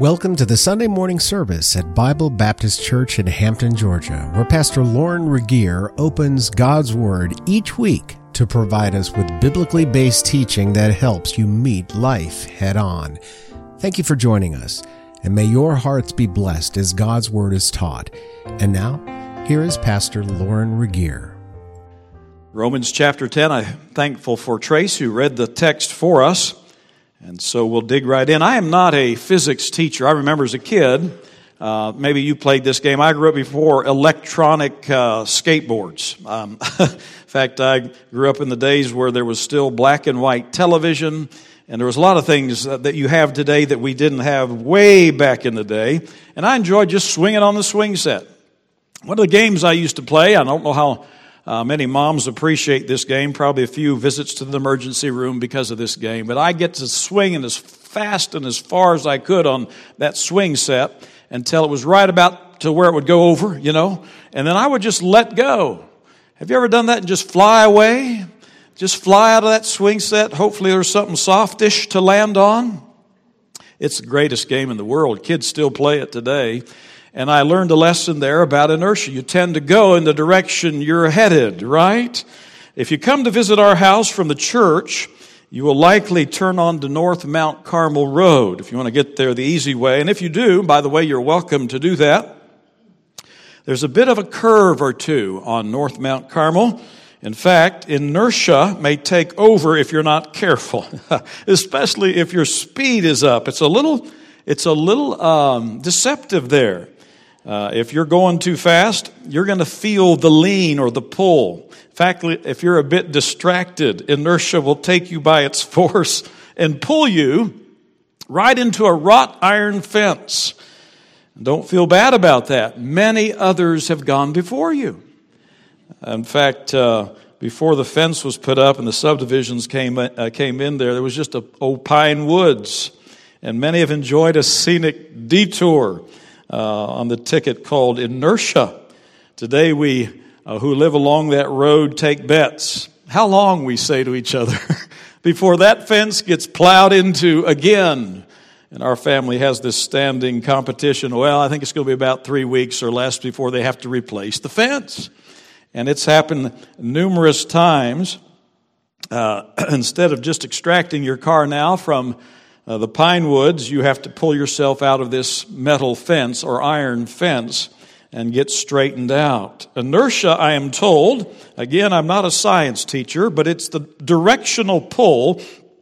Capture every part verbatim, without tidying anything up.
Welcome to the Sunday morning service at Bible Baptist Church in Hampton, Georgia, where Pastor Lauren Regier opens God's Word each week to provide us with biblically based teaching that helps you meet life head on. Thank you for joining us, and may your hearts be blessed as God's Word is taught. And now, here is Pastor Lauren Regier. Romans chapter ten, I'm thankful for Trace who read the text for us. And so we'll dig right in. I am not a physics teacher. I remember as a kid, uh, maybe you played this game. I grew up before electronic uh, skateboards. Um, in fact, I grew up in the days where there was still black and white television, and there was a lot of things that you have today that we didn't have way back in the day. And I enjoyed just swinging on the swing set. One of the games I used to play, I don't know how Uh, many moms appreciate this game, probably a few visits to the emergency room because of this game. But I get to swing as fast and as far as I could on that swing set until it was right about to where it would go over, you know. And then I would just let go. Have you ever done that and just fly away? Just fly out of that swing set. Hopefully there's something softish to land on. It's the greatest game in the world. Kids still play it today. And I learned a lesson there about inertia. You tend to go in the direction you're headed, right? If you come to visit our house from the church, you will likely turn on to North Mount Carmel Road if you want to get there the easy way. And if you do, by the way, you're welcome to do that. There's a bit of a curve or two on North Mount Carmel. In fact, inertia may take over if you're not careful, especially if your speed is up. It's a little, it's a little um, deceptive there. Uh, if you're going too fast, you're going to feel the lean or the pull. In fact, if you're a bit distracted, inertia will take you by its force and pull you right into a wrought iron fence. Don't feel bad about that. Many others have gone before you. In fact, uh, before the fence was put up and the subdivisions came uh, came in there, there was just a old pine woods. And many have enjoyed a scenic detour Uh, on the ticket called inertia. Today we uh, who live along that road take bets. How long, we say to each other, before that fence gets plowed into again. And our family has this standing competition. Well, I think it's going to be about three weeks or less before they have to replace the fence. And it's happened numerous times. Uh, instead of just extracting your car now from Uh, the pine woods, you have to pull yourself out of this metal fence or iron fence and get straightened out. Inertia, I am told, again, I'm not a science teacher, but it's the directional pull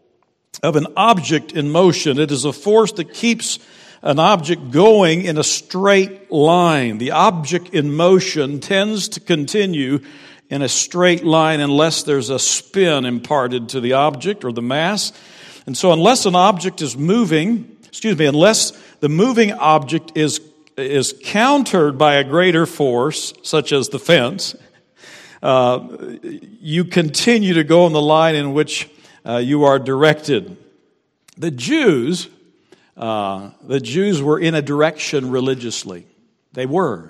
of an object in motion. It is a force that keeps an object going in a straight line. The object in motion tends to continue in a straight line unless there's a spin imparted to the object or the mass. And so unless an object is moving, excuse me, unless the moving object is is countered by a greater force, such as the fence, uh, you continue to go on the line in which uh, you are directed. The Jews, uh, the Jews were in a direction religiously. They were.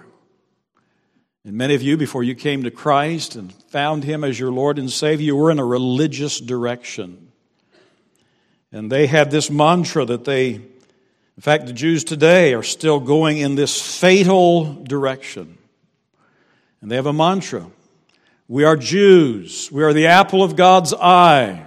And many of you, before you came to Christ and found Him as your Lord and Savior, you were in a religious direction. And they had this mantra that they, in fact, the Jews today are still going in this fatal direction. And they have a mantra. We are Jews. We are the apple of God's eye.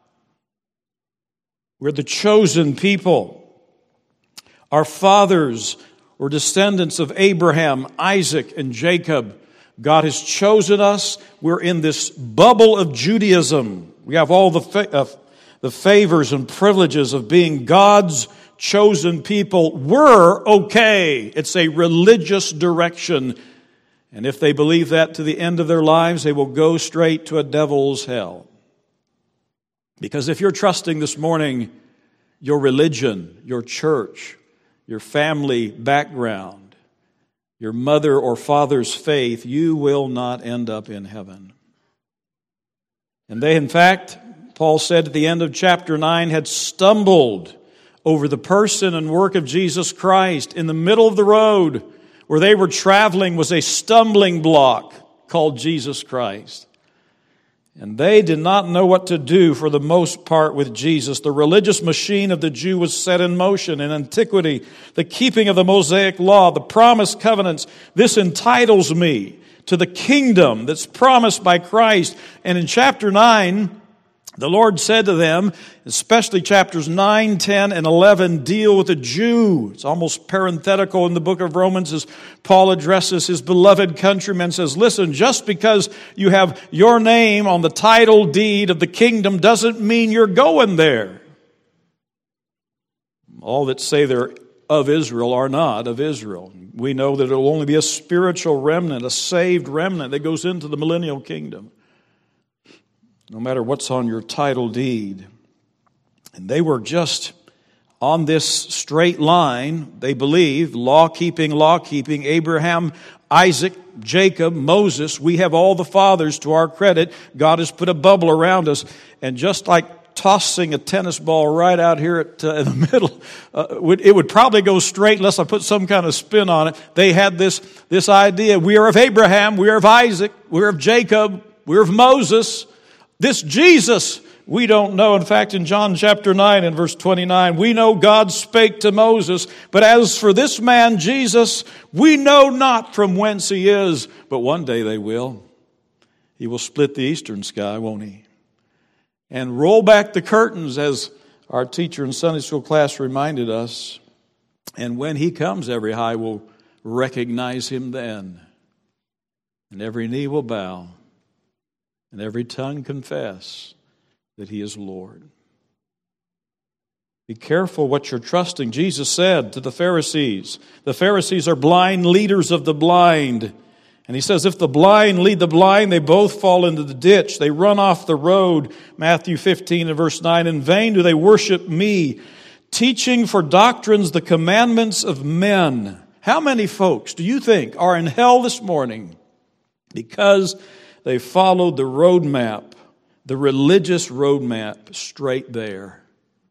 We're the chosen people. Our fathers were descendants of Abraham, Isaac, and Jacob. God has chosen us. We're in this bubble of Judaism. We have all the fa- uh, the favors and privileges of being God's chosen people. We're okay. It's a religious direction. And if they believe that to the end of their lives, they will go straight to a devil's hell. Because if you're trusting this morning your religion, your church, your family background, your mother or father's faith, you will not end up in heaven. And they, in fact, Paul said at the end of chapter nine, had stumbled over the person and work of Jesus Christ. In the middle of the road where they were traveling was a stumbling block called Jesus Christ. And they did not know what to do for the most part with Jesus. The religious machine of the Jew was set in motion. In antiquity, the keeping of the Mosaic law, the promised covenants, this entitles me to the kingdom that's promised by Christ. And in chapter nine, the Lord said to them, especially chapters nine, ten, and eleven deal with a Jew. It's almost parenthetical in the book of Romans as Paul addresses his beloved countrymen, says, listen, just because you have your name on the title deed of the kingdom doesn't mean you're going there. All that say they're of Israel are not of Israel. We know that it will only be a spiritual remnant, a saved remnant that goes into the millennial kingdom, no matter what's on your title deed. And they were just on this straight line, they believe, law-keeping, law-keeping, Abraham, Isaac, Jacob, Moses. We have all the fathers to our credit. God has put a bubble around us. And just like tossing a tennis ball right out here at, uh, in the middle, uh, would, it would probably go straight unless I put some kind of spin on it. They had this, this idea. We are of Abraham, we are of Isaac, we are of Jacob, we are of Moses. This Jesus, we don't know. In fact, in John chapter nine and verse twenty-nine, we know God spake to Moses, but as for this man, Jesus, we know not from whence he is, but one day they will. He will split the eastern sky, won't he? And roll back the curtains, as our teacher in Sunday school class reminded us. And when he comes, every eye will recognize him then. And every knee will bow. And every tongue confess that he is Lord. Be careful what you're trusting. Jesus said to the Pharisees, the Pharisees are blind leaders of the blind. And he says, if the blind lead the blind, they both fall into the ditch. They run off the road. Matthew fifteen and verse nine, in vain do they worship me, teaching for doctrines the commandments of men. How many folks do you think are in hell this morning because they followed the roadmap, the religious roadmap, straight there?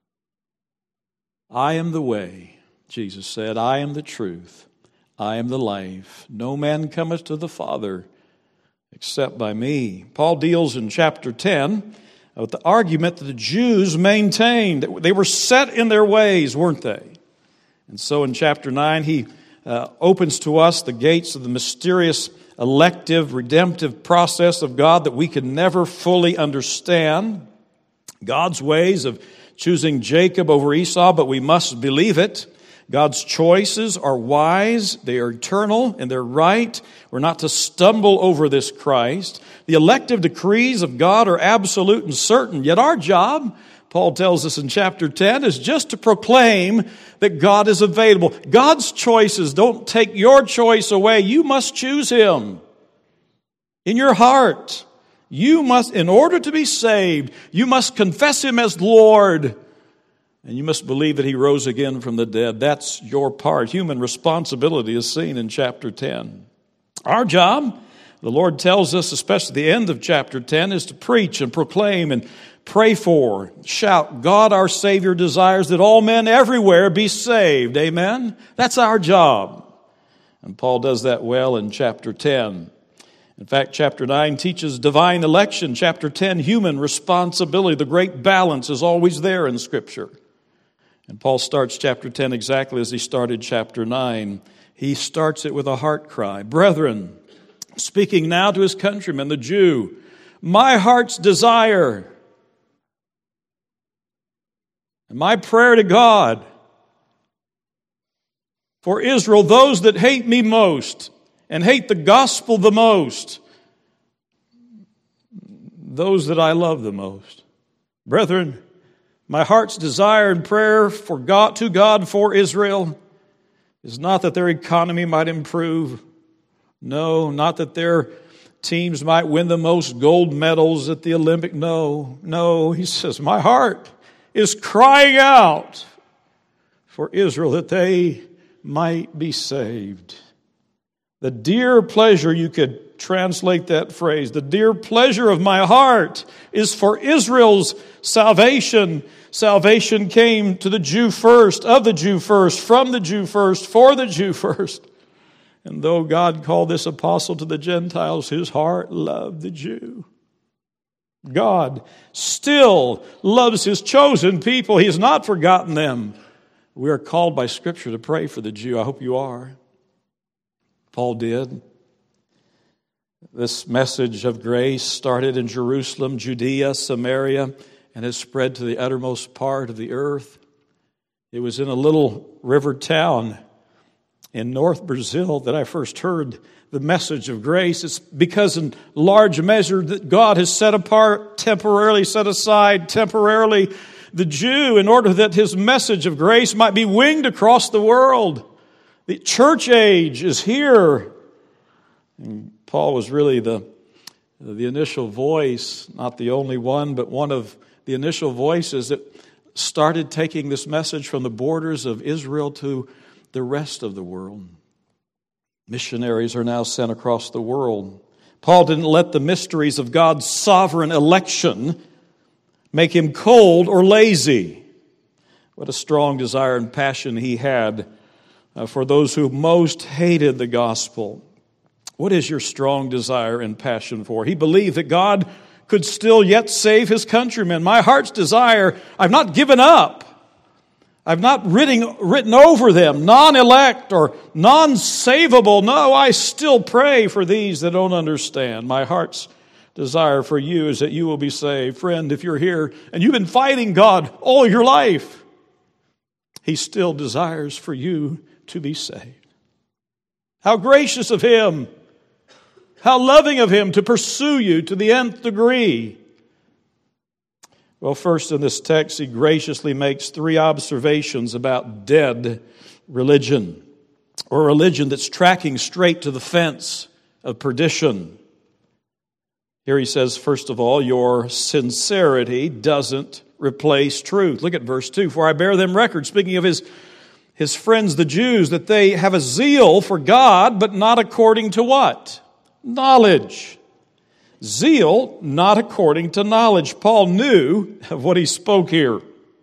I am the way, Jesus said. I am the truth. I am the life. No man cometh to the Father except by me. Paul deals in chapter ten with the argument that the Jews maintained. They were set in their ways, weren't they? And so in chapter nine, he uh, opens to us the gates of the mysterious elective, redemptive process of God that we can never fully understand. God's ways of choosing Jacob over Esau, but we must believe it. God's choices are wise, they are eternal, and they're right. We're not to stumble over this Christ. The elective decrees of God are absolute and certain. Yet our job, Paul tells us in chapter ten, is just to proclaim that God is available. God's choices don't take your choice away. You must choose Him in your heart. You must, in order to be saved, you must confess Him as Lord. And you must believe that He rose again from the dead. That's your part. Human responsibility is seen in chapter ten. Our job, the Lord tells us, especially the end of chapter ten, is to preach and proclaim and pray for, shout, God our Savior desires that all men everywhere be saved. Amen? That's our job. And Paul does that well in chapter ten. In fact, chapter nine teaches divine election. Chapter ten, human responsibility. The great balance is always there in Scripture. And Paul starts chapter ten exactly as he started chapter nine. He starts it with a heart cry. Brethren, speaking now to his countrymen, the Jew, my heart's desire and my prayer to God for Israel, those that hate me most and hate the gospel the most, those that I love the most. Brethren, my heart's desire and prayer for God, to God for Israel is not that their economy might improve. No, not that their teams might win the most gold medals at the Olympic. No, no, he says, my heart is crying out for Israel that they might be saved. The dear pleasure, you could translate that phrase, the dear pleasure of my heart is for Israel's salvation. Salvation came to the Jew first, of the Jew first, from the Jew first, for the Jew first. And though God called this apostle to the Gentiles, his heart loved the Jew. God still loves His chosen people. He has not forgotten them. We are called by Scripture to pray for the Jew. I hope you are. Paul did. This message of grace started in Jerusalem, Judea, Samaria, and has spread to the uttermost part of the earth. It was in a little river town in North Brazil that I first heard the message of grace. It's because in large measure that God has set apart, temporarily set aside, temporarily the Jew in order that His message of grace might be winged across the world. The church age is here. And Paul was really the, the initial voice, not the only one, but one of the initial voices that started taking this message from the borders of Israel to the rest of the world. Missionaries are now sent across the world. Paul didn't let the mysteries of God's sovereign election make him cold or lazy. What a strong desire and passion he had uh, for those who most hated the gospel. What is your strong desire and passion for? He believed that God could still yet save His countrymen. My heart's desire, I've not given up. I've not written, written over them, non-elect or non-savable. No, I still pray for these that don't understand. My heart's desire for you is that you will be saved. Friend, if you're here and you've been fighting God all your life, He still desires for you to be saved. How gracious of Him. How loving of Him to pursue you to the nth degree. Well, first in this text, he graciously makes three observations about dead religion, or religion that's tracking straight to the fence of perdition. Here he says, first of all, your sincerity doesn't replace truth. Look at verse two. For I bear them record, speaking of his, his friends, the Jews, that they have a zeal for God, but not according to what? Knowledge. Zeal, not according to knowledge. Paul knew of what he spoke here.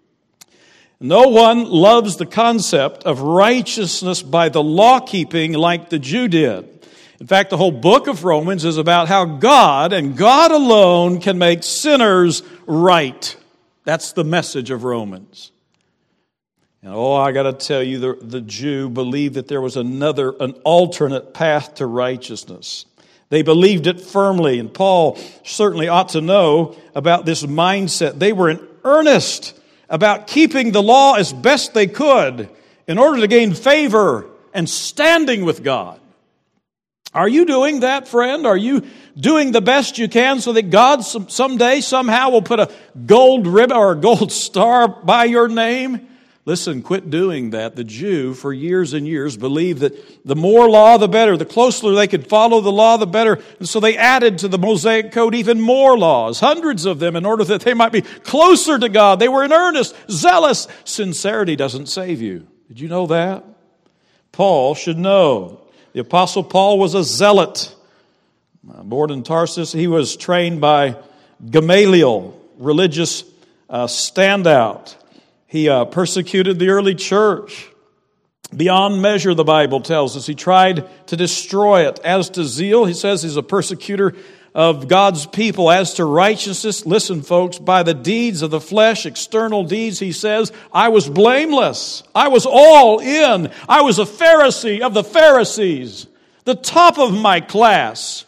No one loves the concept of righteousness by the law-keeping like the Jew did. In fact, the whole book of Romans is about how God and God alone can make sinners right. That's the message of Romans. And oh, I got to tell you, the, the Jew believed that there was another, an alternate path to righteousness. They believed it firmly, and Paul certainly ought to know about this mindset. They were in earnest about keeping the law as best they could in order to gain favor and standing with God. Are you doing that, friend? Are you doing the best you can so that God someday, somehow will put a gold ribbon or a gold star by your name? Listen, quit doing that. The Jew, for years and years, believed that the more law, the better. The closer they could follow the law, the better. And so they added to the Mosaic Code even more laws, hundreds of them, in order that they might be closer to God. They were in earnest, zealous. Sincerity doesn't save you. Did you know that? Paul should know. The Apostle Paul was a zealot. Born in Tarsus, he was trained by Gamaliel, religious uh, standout. He uh, persecuted the early church. Beyond measure, the Bible tells us. He tried to destroy it. As to zeal, he says he's a persecutor of God's people. As to righteousness, listen, folks, by the deeds of the flesh, external deeds, he says, I was blameless. I was all in. I was a Pharisee of the Pharisees, the top of my class.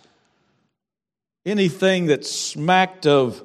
Anything that smacked of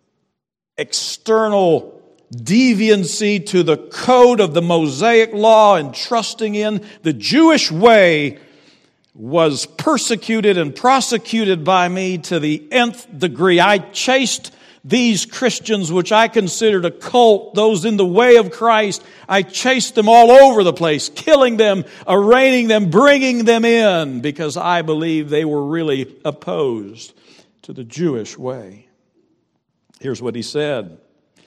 external deviancy to the code of the Mosaic law and trusting in the Jewish way was persecuted and prosecuted by me to the nth degree. I chased these Christians, which I considered a cult, those in the way of Christ. I chased them all over the place, killing them, arraigning them, bringing them in, because I believed they were really opposed to the Jewish way. Here's what he said.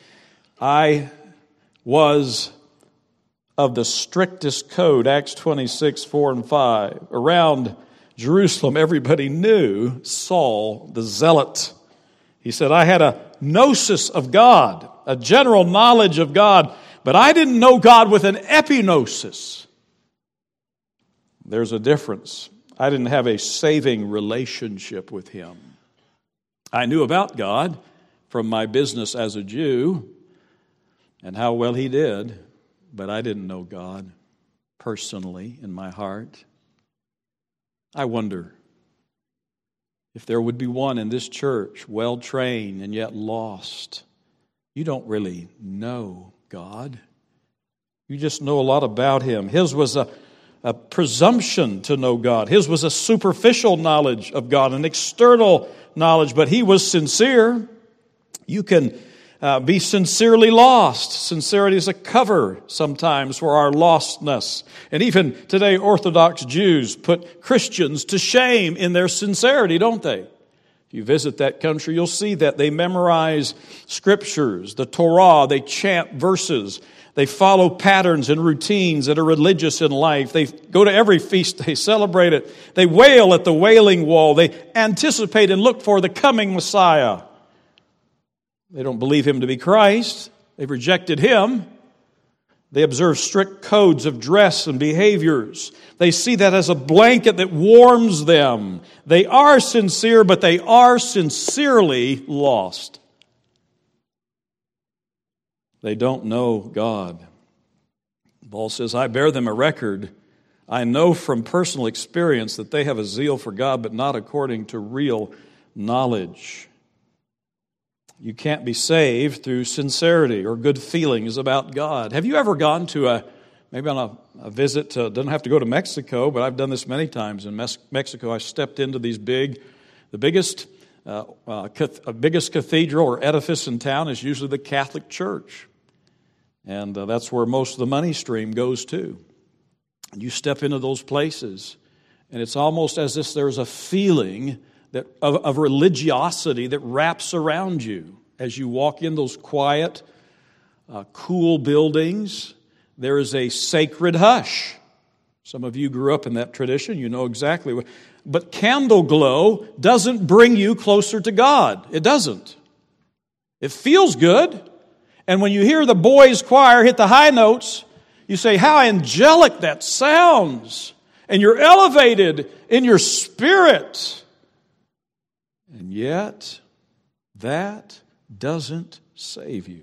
I was of the strictest code, Acts twenty-six, four and five. Around Jerusalem, everybody knew Saul the Zealot. He said, I had a gnosis of God, a general knowledge of God, but I didn't know God with an epignosis. There's a difference. I didn't have a saving relationship with Him. I knew about God. from my business as a Jew and how well he did, but I didn't know God personally in my heart. I wonder if there would be one in this church, well-trained and yet lost. You don't really know God. You just know a lot about Him. His was a, a presumption to know God. His was a superficial knowledge of God, an external knowledge, but he was sincere. You can uh, be sincerely lost. Sincerity is a cover sometimes for our lostness. And even today, Orthodox Jews put Christians to shame in their sincerity, don't they? If you visit that country, you'll see that they memorize scriptures, the Torah, they chant verses, they follow patterns and routines that are religious in life. They go to every feast, they celebrate it. They wail at the Wailing Wall. They anticipate and look for the coming Messiah. They don't believe Him to be Christ. They've rejected Him. They observe strict codes of dress and behaviors. They see that as a blanket that warms them. They are sincere, but they are sincerely lost. They don't know God. Paul says, I bear them a record. I know from personal experience that they have a zeal for God, but not according to real knowledge. You can't be saved through sincerity or good feelings about God. Have you ever gone to a, maybe on a, a visit to, doesn't have to go to Mexico, but I've done this many times in Mes- Mexico. I stepped into these big, the biggest, uh, uh, cath- biggest cathedral or edifice in town is usually the Catholic Church. And uh, that's where most of the money stream goes to. And you step into those places, and it's almost as if there's a feeling that of, of religiosity that wraps around you as you walk in those quiet, uh, cool buildings. There is a sacred hush. Some of you grew up in that tradition. You know exactly what. But candle glow doesn't bring you closer to God. It doesn't. It feels good. And when you hear the boys' choir hit the high notes, you say, how angelic that sounds. And you're elevated in your spirit. And yet, that doesn't save you.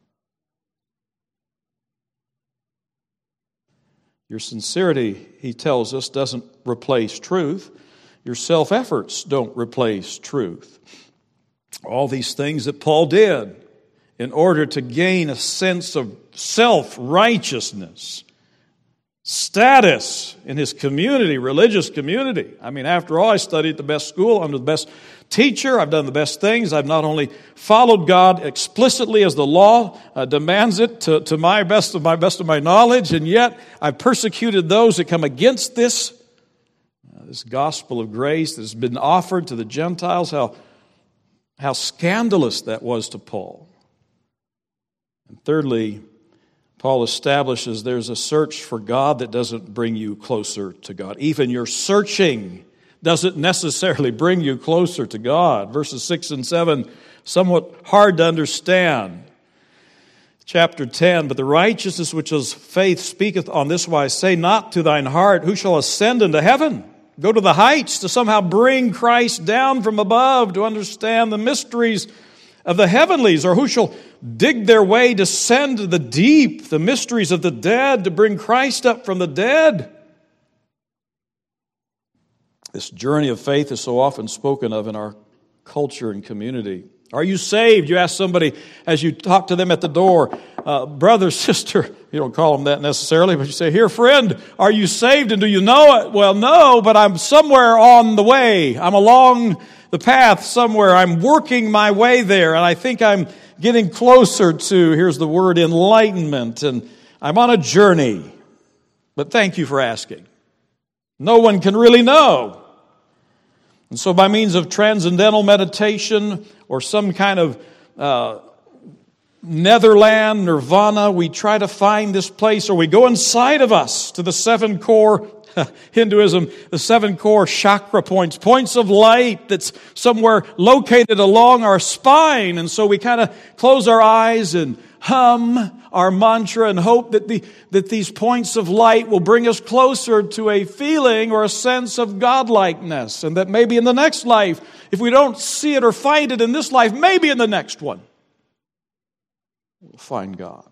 Your sincerity, he tells us, doesn't replace truth. Your self-efforts don't replace truth. All these things that Paul did in order to gain a sense of self-righteousness, status in his community, religious community. I mean, after all, I studied at the best school under the best teacher. I've done the best things. I've not only followed God explicitly as the law uh, demands it to, to my best of my best of my knowledge, and yet I've persecuted those that come against this, uh, this gospel of grace that has been offered to the Gentiles. How, how scandalous that was to Paul. And thirdly, Paul establishes there's a search for God that doesn't bring you closer to God. Even your searching doesn't necessarily bring you closer to God. Verses six and seven, somewhat hard to understand. Chapter ten, but the righteousness which is faith speaketh on this wise, say not to thine heart, who shall ascend into heaven? Go to the heights to somehow bring Christ down from above to understand the mysteries of the heavenlies, or who shall dig their way, descend to the deep, the mysteries of the dead, to bring Christ up from the dead. This journey of faith is so often spoken of in our culture and community. Are you saved? You ask somebody as you talk to them at the door, uh, brother, sister, you don't call them that necessarily, but you say, here, friend, are you saved and do you know it? Well, no, but I'm somewhere on the way. I'm along the path somewhere. I'm working my way there, and I think I'm getting closer to, here's the word, enlightenment, and I'm on a journey. But thank you for asking. No one can really know. And so by means of transcendental meditation or some kind of uh, netherland, nirvana, we try to find this place, or we go inside of us to the seven core Hinduism, the seven core chakra points, points of light that's somewhere located along our spine. And so we kind of close our eyes and hum our mantra and hope that the that these points of light will bring us closer to a feeling or a sense of godlikeness, and that maybe in the next life, if we don't see it or find it in this life, maybe in the next one, we'll find God.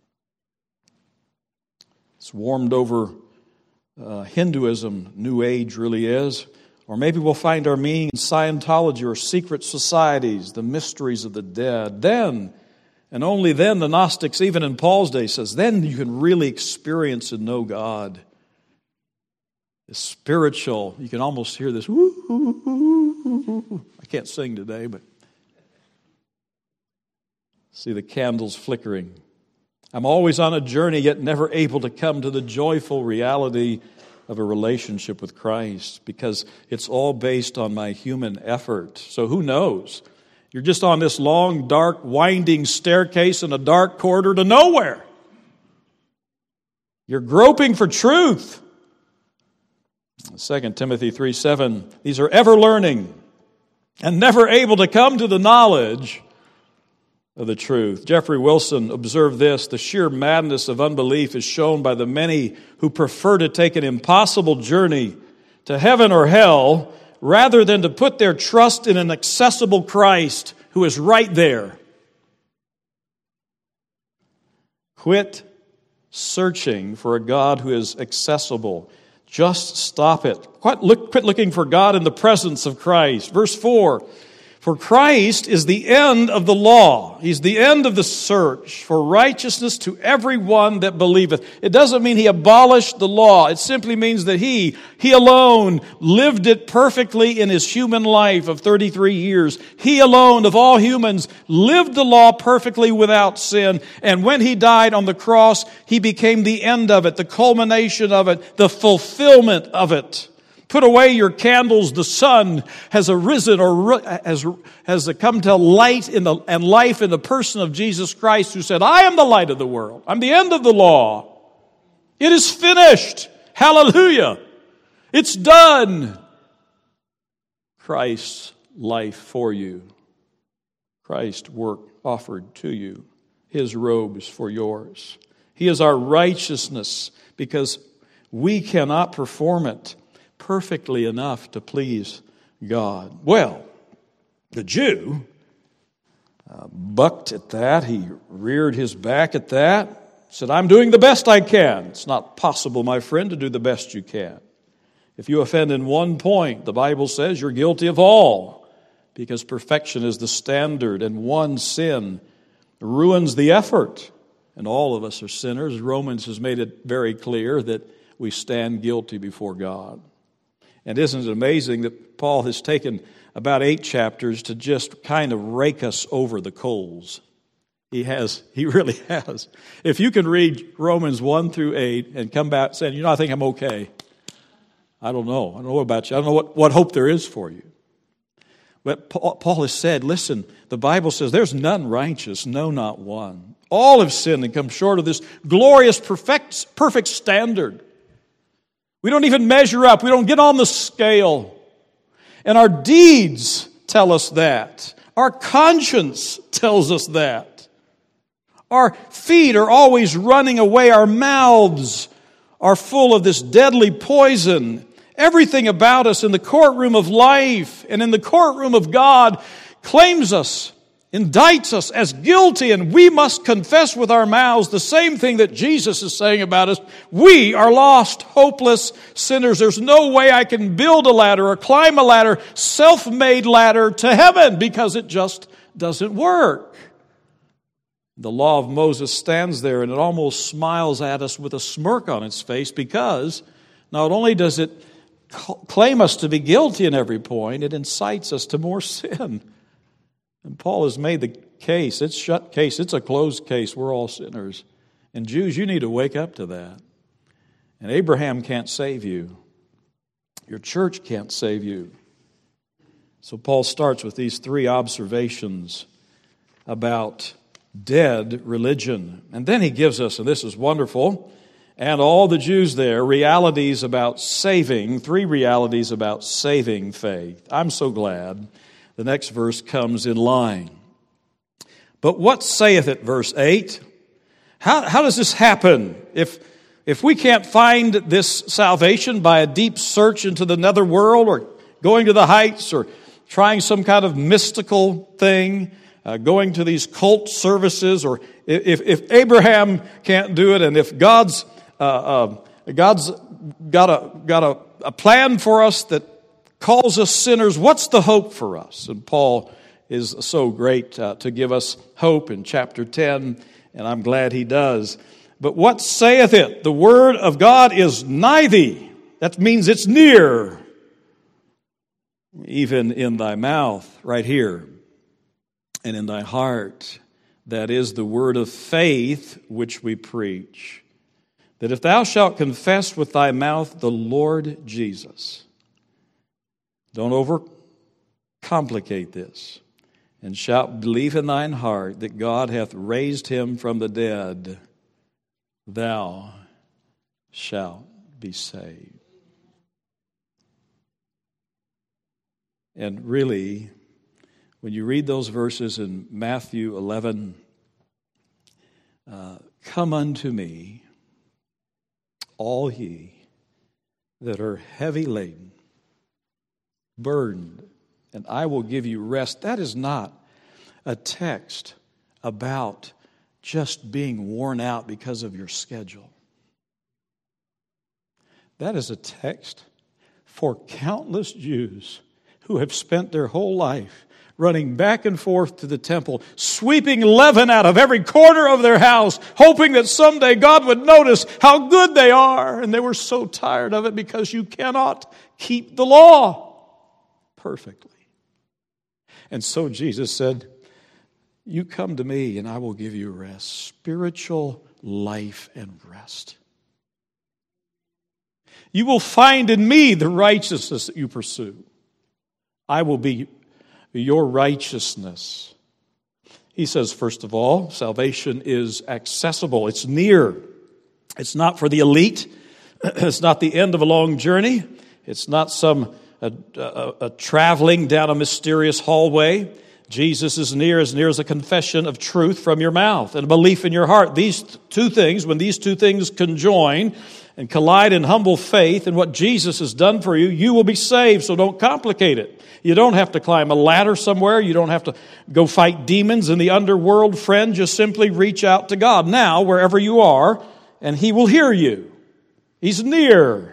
It's warmed over uh, Hinduism, New Age really is. Or maybe we'll find our meaning in Scientology or secret societies, the mysteries of the dead. Then, and only then, the Gnostics, even in Paul's day, says, then you can really experience and know God. It's spiritual. You can almost hear this. Woo, woo, woo, woo. I can't sing today, but see the candles flickering. I'm always on a journey, yet never able to come to the joyful reality of a relationship with Christ, because it's all based on my human effort. So who knows? You're just on this long, dark, winding staircase in a dark corridor to nowhere. You're groping for truth. Second Timothy three seven, these are ever learning and never able to come to the knowledge of the truth. Jeffrey Wilson observed this: the sheer madness of unbelief is shown by the many who prefer to take an impossible journey to heaven or hell rather than to put their trust in an accessible Christ who is right there. Quit searching for a God who is accessible. Just stop it. Quit, look, quit looking for God in the presence of Christ. Verse four, for Christ is the end of the law. He's the end of the search for righteousness to everyone that believeth. It doesn't mean He abolished the law. It simply means that He, He alone lived it perfectly in His human life of thirty-three years. He alone of all humans lived the law perfectly without sin. And when He died on the cross, He became the end of it, the culmination of it, the fulfillment of it. Put away your candles. The sun has arisen or has, has come to light in the, and life in the person of Jesus Christ, who said, I am the light of the world. I'm the end of the law. It is finished. Hallelujah. It's done. Christ's life for you. Christ's work offered to you. His robes for yours. He is our righteousness because we cannot perform it perfectly enough to please God. Well, the Jew uh, bucked at that. He reared his back at that. Said, I'm doing the best I can. It's not possible, my friend, to do the best you can. If you offend in one point, the Bible says you're guilty of all, because perfection is the standard, and one sin ruins the effort. And all of us are sinners. Romans has made it very clear that we stand guilty before God. And isn't it amazing that Paul has taken about eight chapters to just kind of rake us over the coals? He has. He really has. If you can read Romans one through eight and come back saying, you know, I think I'm okay. I don't know. I don't know about you. I don't know what, what hope there is for you. But Paul has said, listen, the Bible says there's none righteous, no, not one. All have sinned and come short of this glorious, perfect, perfect standard. We don't even measure up. We don't get on the scale. And our deeds tell us that. Our conscience tells us that. Our feet are always running away. Our mouths are full of this deadly poison. Everything about us in the courtroom of life and in the courtroom of God claims us, indicts us as guilty, and we must confess with our mouths the same thing that Jesus is saying about us. We are lost, hopeless sinners. There's no way I can build a ladder or climb a ladder, self-made ladder to heaven, because it just doesn't work. The law of Moses stands there and it almost smiles at us with a smirk on its face, because not only does it claim us to be guilty in every point, it incites us to more sin. And Paul has made the case. It's shut case. It's a closed case. We're all sinners. And Jews, you need to wake up to that. And Abraham can't save you. Your church can't save you. So Paul starts with these three observations about dead religion. And then he gives us, and this is wonderful, and all the Jews there, realities about saving, three realities about saving faith. I'm so glad the next verse comes in line. But what saith it, verse eight? How, how does this happen? If, if we can't find this salvation by a deep search into the netherworld, or going to the heights, or trying some kind of mystical thing, uh, going to these cult services, or if, if Abraham can't do it, and if God's uh, uh, God's got a got a, a plan for us that calls us sinners, what's the hope for us? And Paul is so great uh, to give us hope in chapter ten, and I'm glad he does. But what saith it? The word of God is nigh thee. That means it's near, even in thy mouth, right here, and in thy heart. That is the word of faith which we preach. That if thou shalt confess with thy mouth the Lord Jesus, don't overcomplicate this, and shalt believe in thine heart that God hath raised him from the dead, thou shalt be saved. And really, when you read those verses in Matthew eleven, uh, come unto me, all ye that are heavy laden, burdened, and I will give you rest. That is not a text about just being worn out because of your schedule. That is a text for countless Jews who have spent their whole life running back and forth to the temple, sweeping leaven out of every corner of their house, hoping that someday God would notice how good they are. And they were so tired of it because you cannot keep the law perfectly. And so Jesus said, you come to me and I will give you rest, spiritual life and rest. You will find in me the righteousness that you pursue. I will be your righteousness. He says, first of all, salvation is accessible. It's near. It's not for the elite. It's not the end of a long journey. It's not some a, a, a traveling down a mysterious hallway. Jesus is near, as near as a confession of truth from your mouth and a belief in your heart. These two things, when these two things conjoin and collide in humble faith in what Jesus has done for you, you will be saved. So don't complicate it. You don't have to climb a ladder somewhere. You don't have to go fight demons in the underworld, friend. Just simply reach out to God now, wherever you are, and He will hear you. He's near.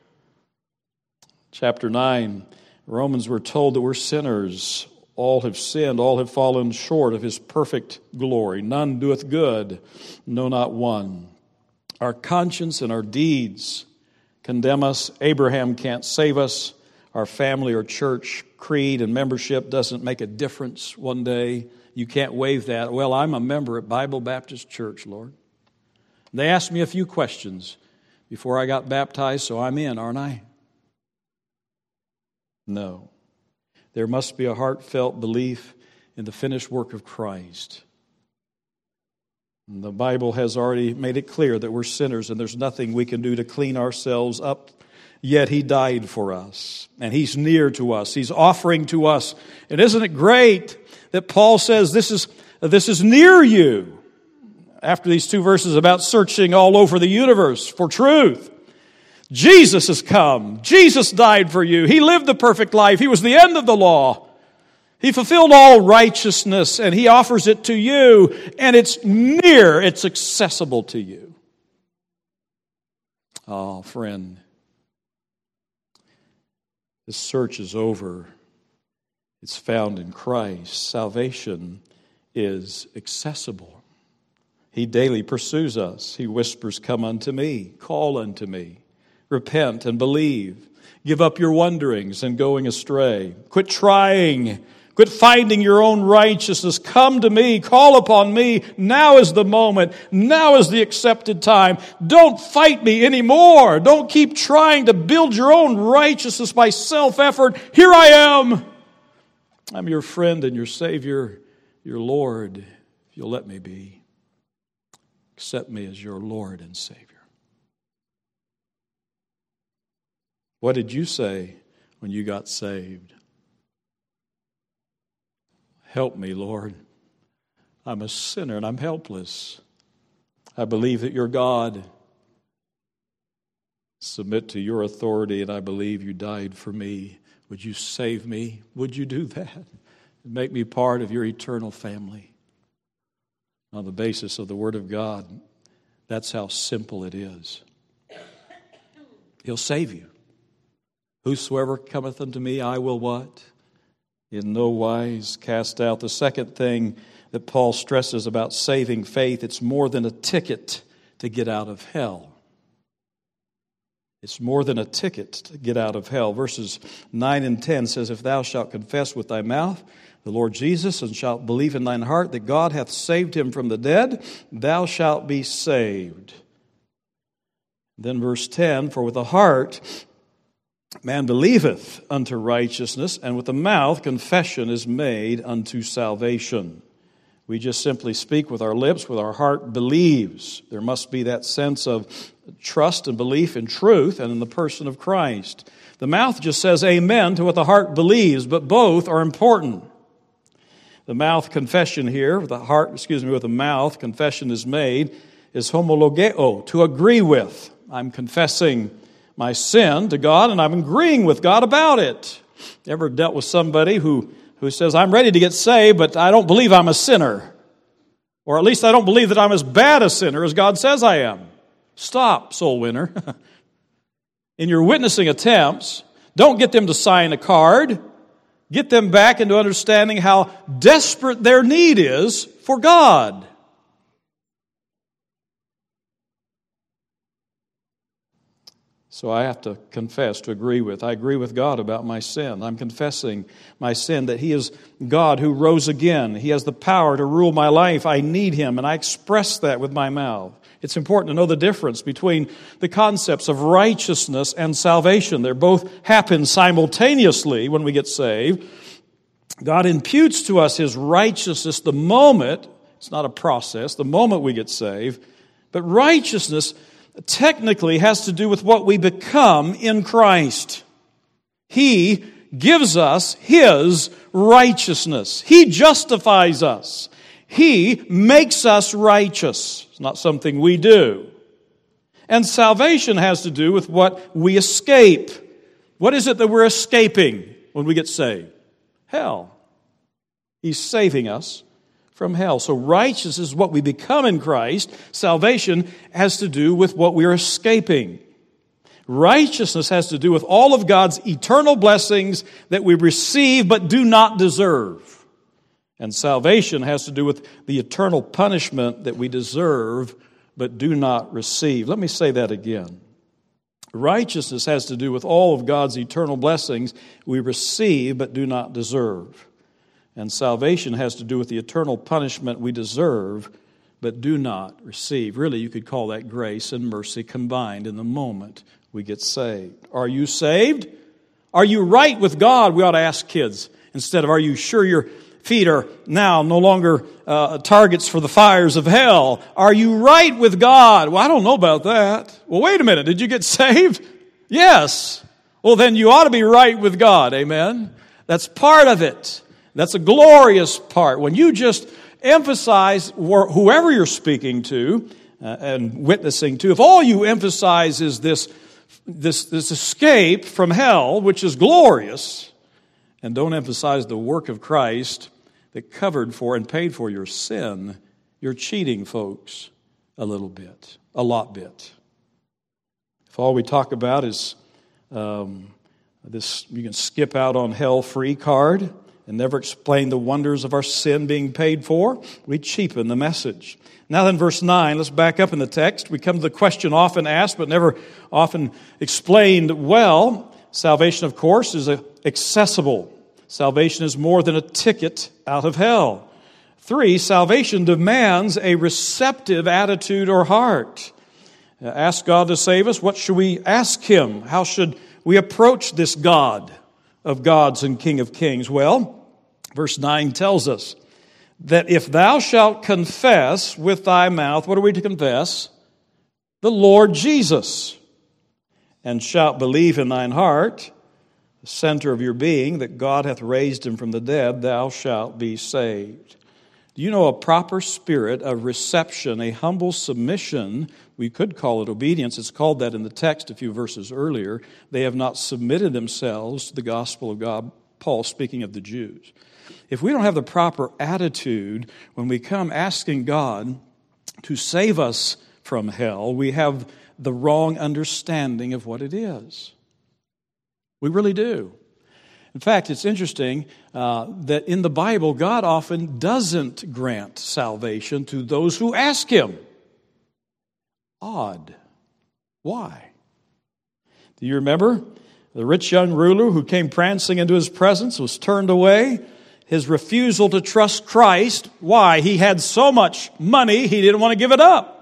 Chapter nine, Romans, we're told that we're sinners. All have sinned, all have fallen short of His perfect glory. None doeth good, no, not one. Our conscience and our deeds condemn us. Abraham can't save us. Our family or church creed and membership doesn't make a difference one day. You can't waive that. Well, I'm a member at Bible Baptist Church, Lord. They asked me a few questions before I got baptized, so I'm in, aren't I? No. There must be a heartfelt belief in the finished work of Christ. And the Bible has already made it clear that we're sinners and there's nothing we can do to clean ourselves up. Yet He died for us, and He's near to us. He's offering to us. And isn't it great that Paul says this is, this is near you? After these two verses about searching all over the universe for truth. Jesus has come. Jesus died for you. He lived the perfect life. He was the end of the law. He fulfilled all righteousness, and He offers it to you, and it's near. It's accessible to you. Oh, friend. The search is over. It's found in Christ. Salvation is accessible. He daily pursues us. He whispers, come unto me, call unto me, repent and believe. Give up your wanderings and going astray. Quit trying. Quit finding your own righteousness. Come to me. Call upon me. Now is the moment. Now is the accepted time. Don't fight me anymore. Don't keep trying to build your own righteousness by self-effort. Here I am. I'm your friend and your Savior, your Lord, if you'll let me be. Accept me as your Lord and Savior. What did you say when you got saved? Help me, Lord. I'm a sinner and I'm helpless. I believe that you're God. Submit to your authority, and I believe you died for me. Would you save me? Would you do that? And make me part of your eternal family. On the basis of the Word of God, that's how simple it is. He'll save you. Whosoever cometh unto me, I will what? In no wise cast out. The second thing that Paul stresses about saving faith, it's more than a ticket to get out of hell. It's more than a ticket to get out of hell. Verses nine and ten says, if thou shalt confess with thy mouth the Lord Jesus, and shalt believe in thine heart that God hath saved him from the dead, thou shalt be saved. Then verse ten, for with the heart man believeth unto righteousness, and with the mouth confession is made unto salvation. We just simply speak with our lips, with our heart believes. There must be that sense of trust and belief in truth and in the person of Christ. The mouth just says amen to what the heart believes, but both are important. The mouth confession here, the heart, excuse me, with the mouth confession is made, is homologeo, to agree with. I'm confessing my sin to God, and I'm agreeing with God about it. You ever dealt with somebody who, who says, I'm ready to get saved, but I don't believe I'm a sinner? Or at least I don't believe that I'm as bad a sinner as God says I am. Stop, soul winner. In your witnessing attempts, don't get them to sign a card. Get them back into understanding how desperate their need is for God. So I have to confess, to agree with. I agree with God about my sin. I'm confessing my sin, that He is God who rose again. He has the power to rule my life. I need Him, and I express that with my mouth. It's important to know the difference between the concepts of righteousness and salvation. They both happen simultaneously when we get saved. God imputes to us His righteousness the moment, it's not a process, the moment we get saved. But righteousness technically has to do with what we become in Christ. He gives us His righteousness. He justifies us. He makes us righteous. It's not something we do. And salvation has to do with what we escape. What is it that we're escaping when we get saved? Hell. He's saving us from hell. So righteousness is what we become in Christ. Salvation has to do with what we're escaping. Righteousness has to do with all of God's eternal blessings that we receive but do not deserve. And salvation has to do with the eternal punishment that we deserve but do not receive. Let me say that again. Righteousness has to do with all of God's eternal blessings we receive but do not deserve. And salvation has to do with the eternal punishment we deserve but do not receive. Really, you could call that grace and mercy combined in the moment we get saved. Are you saved? Are you right with God? We ought to ask kids instead of, are you sure your feet are now no longer uh, targets for the fires of hell? Are you right with God? Well, I don't know about that. Well, wait a minute. Did you get saved? Yes. Well, then you ought to be right with God. Amen. That's part of it. That's a glorious part. When you just emphasize whoever you're speaking to uh, and witnessing to, if all you emphasize is this, this, this escape from hell, which is glorious, and don't emphasize the work of Christ that covered for and paid for your sin, you're cheating folks a little bit, a lot bit. If all we talk about is um, this, you can skip out on hell-free card and never explain the wonders of our sin being paid for, we cheapen the message. Now then, verse nine, let's back up in the text. We come to the question often asked but never often explained well. Salvation, of course, is accessible. Salvation is more than a ticket out of hell. Three, salvation demands a receptive attitude or heart. Ask God to save us. What should we ask Him? How should we approach this God of gods and King of kings? Well, verse nine tells us that if thou shalt confess with thy mouth, what are we to confess? The Lord Jesus. And shalt believe in thine heart, the center of your being, that God hath raised Him from the dead, thou shalt be saved. Do Do you know a proper spirit of reception, a humble submission? We could call it obedience. It's called that in the text a few verses earlier. They have not submitted themselves to the gospel of God. Paul speaking of the Jews. If we don't have the proper attitude when we come asking God to save us from hell, we have the wrong understanding of what it is. We really do. In fact, it's interesting uh, that in the Bible, God often doesn't grant salvation to those who ask Him. Odd. Why? Do you remember the rich young ruler who came prancing into His presence, was turned away? His refusal to trust Christ. Why? He had so much money, he didn't want to give it up.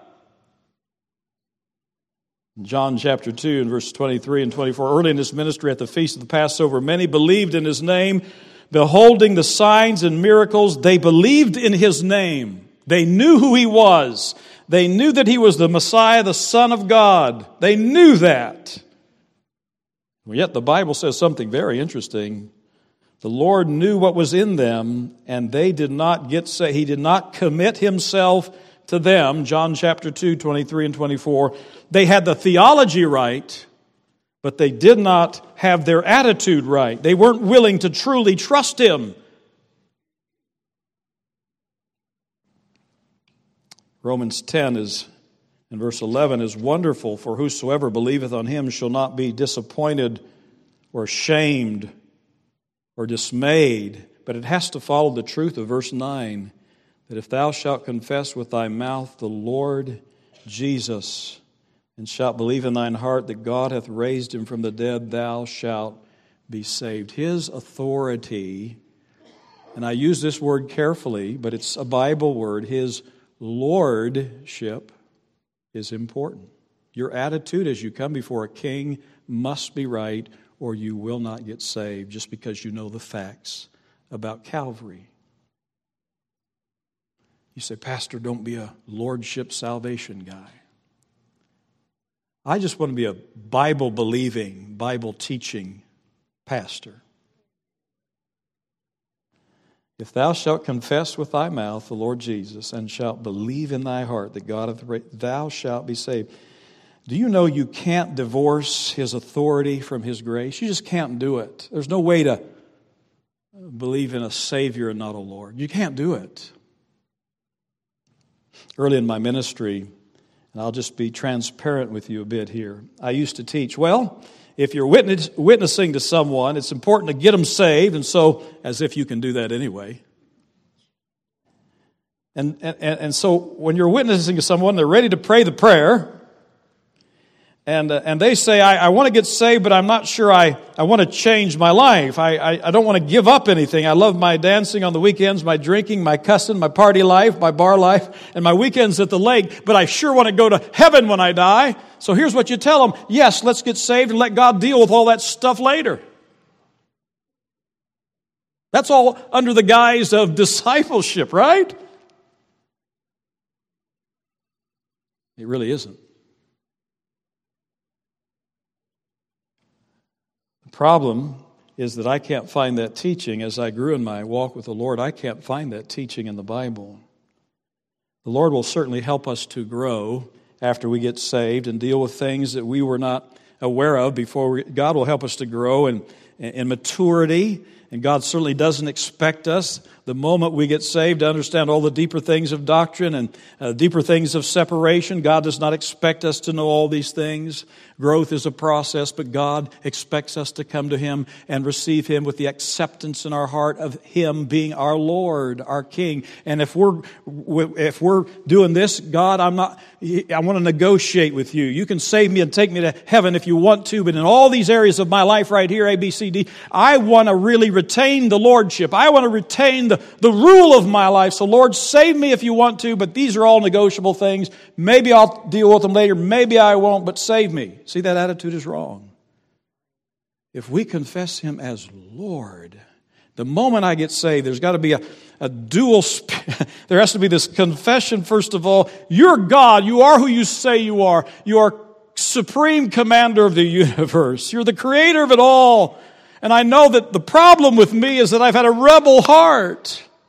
John chapter two and verse twenty-three and twenty-four, early in His ministry at the feast of the Passover, many believed in His name, beholding the signs and miracles. They believed in His name. They knew who He was. They knew that He was the Messiah, the Son of God. They knew that. Yet the Bible says something very interesting. The Lord knew what was in them, and they did not get saved. He did not commit Himself to them. John chapter two, twenty-three and twenty-four. They had the theology right, but they did not have their attitude right. They weren't willing to truly trust Him. Romans ten is, in verse eleven, is wonderful. For whosoever believeth on Him shall not be disappointed or shamed or dismayed. But it has to follow the truth of verse nine, that if thou shalt confess with thy mouth the Lord Jesus, and shalt believe in thine heart that God hath raised Him from the dead, thou shalt be saved. His authority, and I use this word carefully, but it's a Bible word, His lordship is important. Your attitude as you come before a king must be right, or you will not get saved just because you know the facts about Calvary. You say, Pastor, don't be a lordship salvation guy. I just want to be a Bible-believing, Bible-teaching pastor. If thou shalt confess with thy mouth the Lord Jesus, and shalt believe in thy heart that God hath raised, thou shalt be saved. Do you know you can't divorce His authority from His grace? You just can't do it. There's no way to believe in a Savior and not a Lord. You can't do it. Early in my ministry, and I'll just be transparent with you a bit here, I used to teach, well, if you're witness, witnessing to someone, it's important to get them saved, and so, as if you can do that anyway. And, and, and so when you're witnessing to someone, they're ready to pray the prayer, and uh, and they say, I, I want to get saved, but I'm not sure I, I want to change my life. I, I, I don't want to give up anything. I love my dancing on the weekends, my drinking, my cussing, my party life, my bar life, and my weekends at the lake, but I sure want to go to heaven when I die. So here's what you tell them. Yes, let's get saved and let God deal with all that stuff later. That's all under the guise of discipleship, right? It really isn't. The problem is that I can't find that teaching. As I grew in my walk with the Lord, I can't find that teaching in the Bible. The Lord will certainly help us to grow after we get saved and deal with things that we were not aware of before. We, God will help us to grow in, in maturity, and God certainly doesn't expect us the moment we get saved to understand all the deeper things of doctrine and uh, deeper things of separation. God does not expect us to know all these things. Growth is a process, but God expects us to come to Him and receive Him with the acceptance in our heart of Him being our Lord, our King. And if we're if we're doing this, God, I'm not. I want to negotiate with you. You can save me and take me to heaven if you want to, but in all these areas of my life right here, A, B, C, D, I want to really retain the lordship. I want to retain the, the rule of my life. So Lord, save me if you want to, but these are all negotiable things. Maybe I'll deal with them later. Maybe I won't, but save me. See, that attitude is wrong. If we confess Him as Lord, the moment I get saved, there's got to be a, a dual, sp- there has to be this confession, first of all. You're God. You are who you say you are. You are supreme commander of the universe. You're the creator of it all. And I know that the problem with me is that I've had a rebel heart.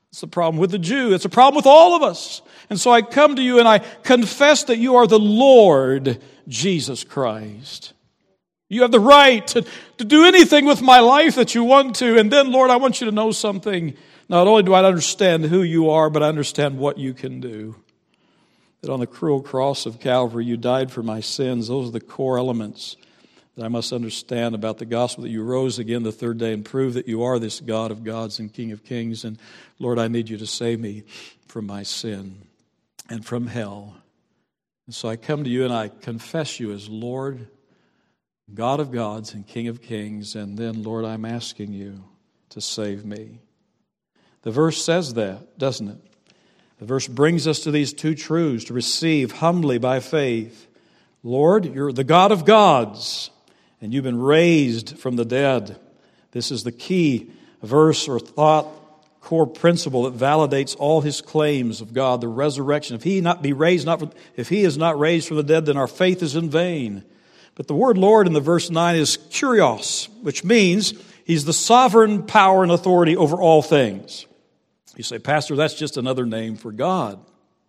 It's a problem with the Jew. It's a problem with all of us. And so I come to you and I confess that you are the Lord Jesus Christ. You have the right to, to do anything with my life that you want to. And then, Lord, I want you to know something. Not only do I understand who you are, but I understand what you can do. That on the cruel cross of Calvary, you died for my sins. Those are the core elements that I must understand about the gospel, that you rose again the third day and proved that you are this God of gods and King of kings. And Lord, I need you to save me from my sin and from hell. And so I come to you and I confess you as Lord, God of gods and King of kings. And then, Lord, I'm asking you to save me. The verse says that, doesn't it? The verse brings us to these two truths, to receive humbly by faith. Lord, you're the God of gods, and you've been raised from the dead. This is the key verse or thought, core principle that validates all his claims of God, the resurrection. If he not be raised, not from, if he is not raised from the dead, then our faith is in vain. But the word Lord in the verse nine is kurios, which means he's the sovereign power and authority over all things. You say, Pastor, that's just another name for God.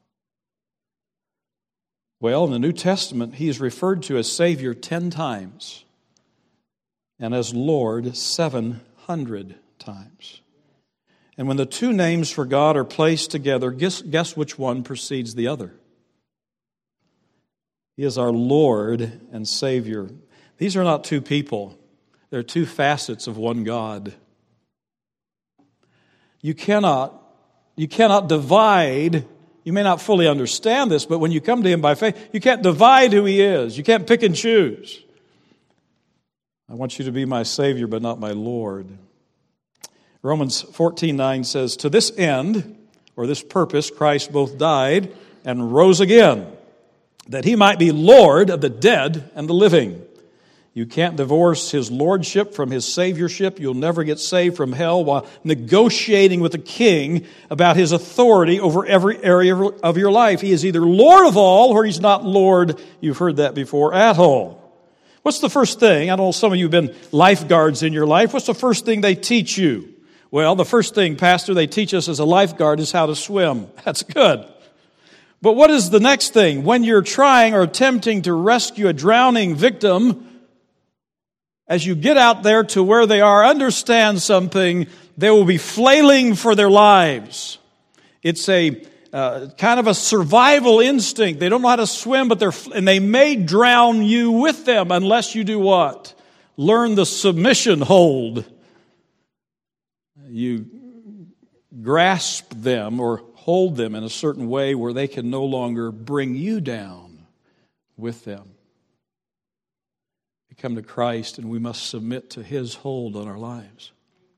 Well, in the New Testament, he is referred to as Savior ten times and as Lord seven hundred times. And when the two names for God are placed together, guess, guess which one precedes the other? He is our Lord and Savior. These are not two people. They're two facets of one God. You cannot, you cannot divide. You may not fully understand this, but when you come to Him by faith, you can't divide who He is. You can't pick and choose. I want you to be my Savior, but not my Lord. Romans fourteen nine says, to this end, or this purpose, Christ both died and rose again, that He might be Lord of the dead and the living. You can't divorce His lordship from His saviorship. You'll never get saved from hell while negotiating with the King about His authority over every area of your life. He is either Lord of all or He's not Lord, you've heard that before, at all. What's the first thing? I know some of you have been lifeguards in your life. What's the first thing they teach you? Well, the first thing, Pastor, they teach us as a lifeguard is how to swim. That's good. But what is the next thing? When you're trying or attempting to rescue a drowning victim, as you get out there to where they are, understand something, they will be flailing for their lives. It's a uh, kind of a survival instinct. They don't know how to swim, but they're and they may drown you with them unless you do what? Learn the submission hold. You grasp them or hold them in a certain way where they can no longer bring you down with them. We come to Christ and we must submit to His hold on our lives.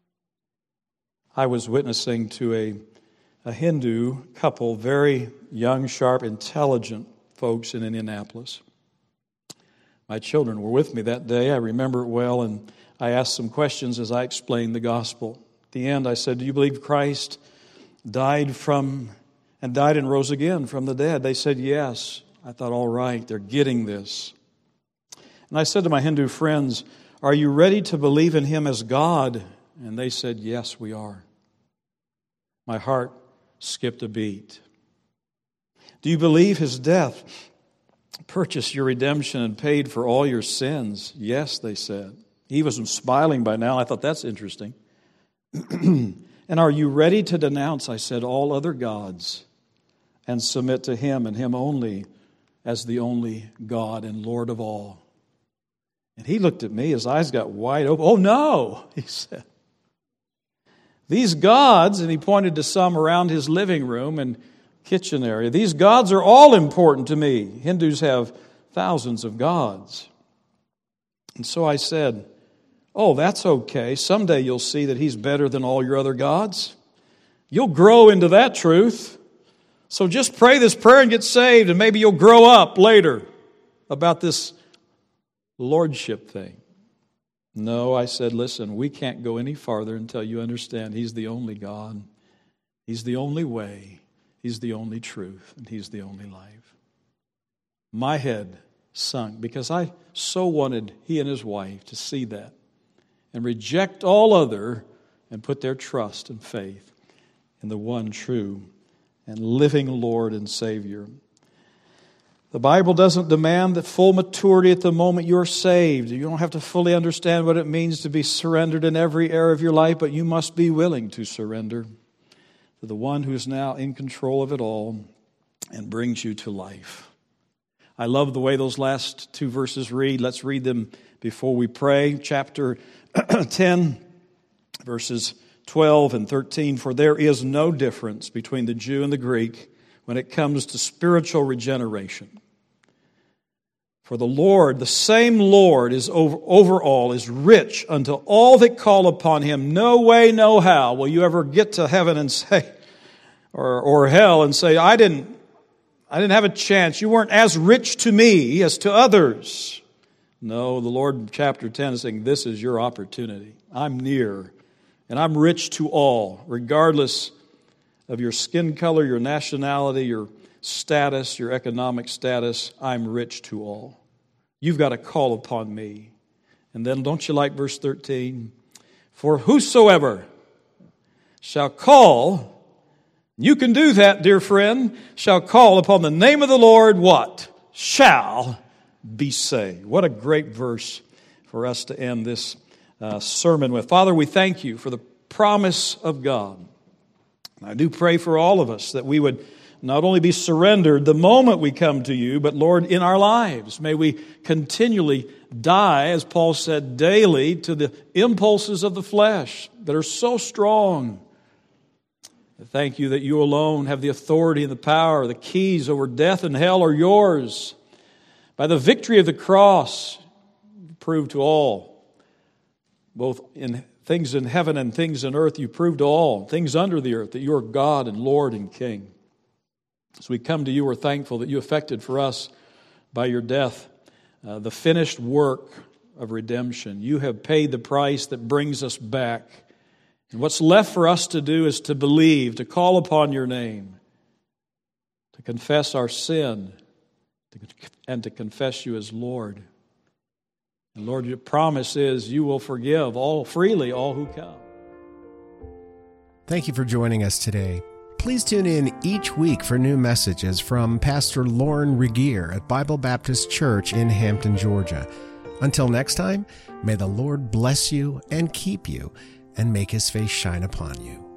I was witnessing to a, a Hindu couple, very young, sharp, intelligent folks in Indianapolis. My children were with me that day. I remember it well, and I asked some questions as I explained the gospel. At the end, I said, do you believe Christ died from and died and rose again from the dead? They said, yes. I thought, all right, they're getting this. And I said to my Hindu friends, are you ready to believe in Him as God? And they said, yes, we are. My heart skipped a beat. Do you believe His death purchased your redemption and paid for all your sins? Yes, they said. He was smiling by now. I thought, that's interesting. And are you ready to denounce, I said, all other gods and submit to Him and Him only as the only God and Lord of all? And he looked at me, his eyes got wide open. Oh, no, he said. These gods, and he pointed to some around his living room and kitchen area, these gods are all important to me. Hindus have thousands of gods. And so I said, oh, that's okay. Someday you'll see that He's better than all your other gods. You'll grow into that truth. So just pray this prayer and get saved, and maybe you'll grow up later about this lordship thing. No, I said, listen, we can't go any farther until you understand He's the only God. He's the only way. He's the only truth. And He's the only life. My head sunk because I so wanted he and his wife to see that and reject all other and put their trust and faith in the one true and living Lord and Savior. The Bible doesn't demand that full maturity at the moment you're saved. You don't have to fully understand what it means to be surrendered in every area of your life, but you must be willing to surrender to the one who is now in control of it all and brings you to life. I love the way those last two verses read. Let's read them before we pray. Chapter ten, verses twelve and thirteen. For there is no difference between the Jew and the Greek when it comes to spiritual regeneration. For the Lord, the same Lord, is over, over all, is rich unto all that call upon Him. No way, no how will you ever get to heaven and say, or or hell and say, I didn't, I didn't have a chance. You weren't as rich to me as to others. No, the Lord in chapter ten is saying, this is your opportunity. I'm near, and I'm rich to all, regardless of your skin color, your nationality, your status, your economic status. I'm rich to all. You've got to call upon me. And then don't you like verse thirteen? For whosoever shall call, you can do that, dear friend, shall call upon the name of the Lord, what? Shall be saved. What a great verse for us to end this uh, sermon with. Father, we thank you for the promise of God. I do pray for all of us that we would not only be surrendered the moment we come to you, but Lord, in our lives, may we continually die, as Paul said, daily to the impulses of the flesh that are so strong. I thank you that you alone have the authority and the power. The keys over death and hell are yours. By the victory of the cross, you prove to all, both in things in heaven and things in earth, you prove to all, things under the earth, that you are God and Lord and King. As we come to you, we're thankful that you effected for us by your death uh, the finished work of redemption. You have paid the price that brings us back. And what's left for us to do is to believe, to call upon your name, to confess our sin, and to confess you as Lord. And Lord, your promise is you will forgive all freely all who come. Thank you for joining us today. Please tune in each week for new messages from Pastor Lauren Regier at Bible Baptist Church in Hampton, Georgia. Until next time, may the Lord bless you and keep you and make His face shine upon you.